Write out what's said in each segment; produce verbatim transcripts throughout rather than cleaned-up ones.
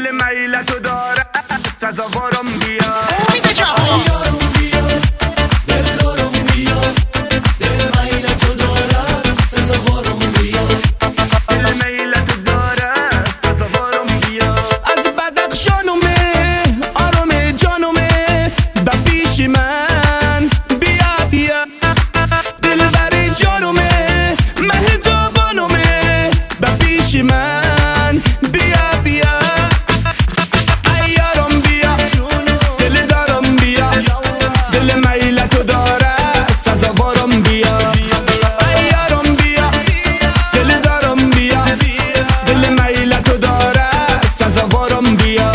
دل میلتو داره سزاوارم بیا امید جهان من بیا بیا ایارم بیا دل دارم بیا دل میلتو داره سزاوارم بیا ایارم بیا دل دارم بیا دل میلتو داره سزاوارم بیا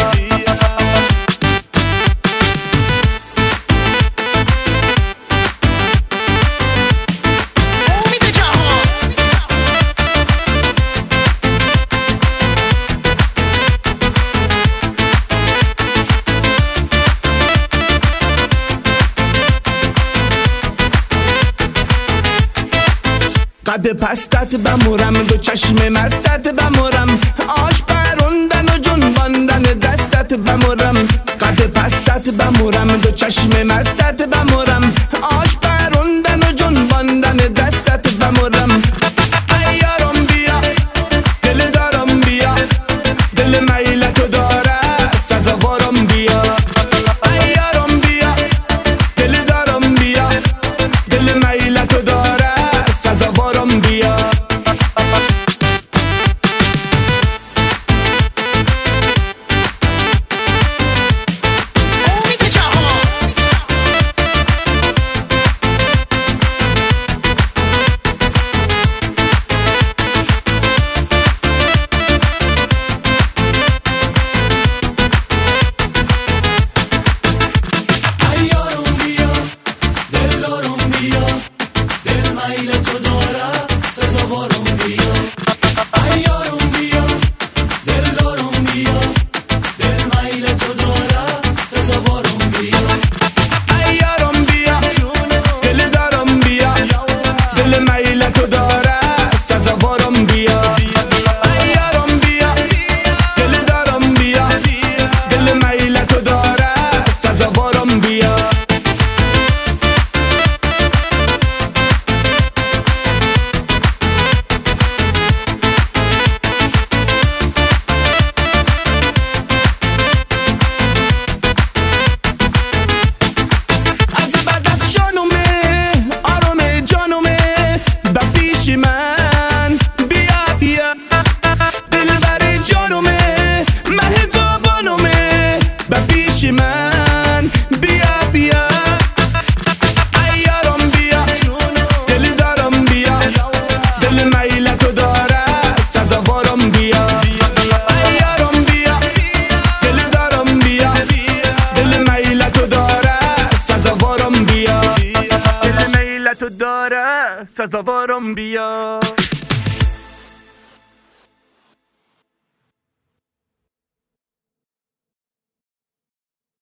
قد پستت بمورم دو چشم مستت بمورم آش پروندن و جنباندن دستت بمورم قد پستت بمورم دو چشم مستت بمورم آش پروندن و جنباندن دستت بمورم ایارم بیا دل دارم بیا دل میلتو داره سزاوارم بیا ایارم بیا دل دارم بیا دل میلتو داره سزاوارم بیا امید جهان ایارم بیا دل دارم بیا دل میلتو داره سزاوارم بیا ایارم بیا دل دارم بیا دل میلتو داره سزاوارم بیا ایارم بیا دل دارم بیا دل میلتو داره سزاوارم بیا ایارم بیا دل دارم بیا دل میلتو داره سزاوارم بیا من بیا بیا دلبر جانومه مهربانومه به پیش من بیا بیا ایارم بیا دل دارم بیا دل میلتو داره سزاوارم بیا ایارم بیا دل دارم بیا دل میلتو داره سزاوارم بیا دل میلتو داره سزاوارم بیا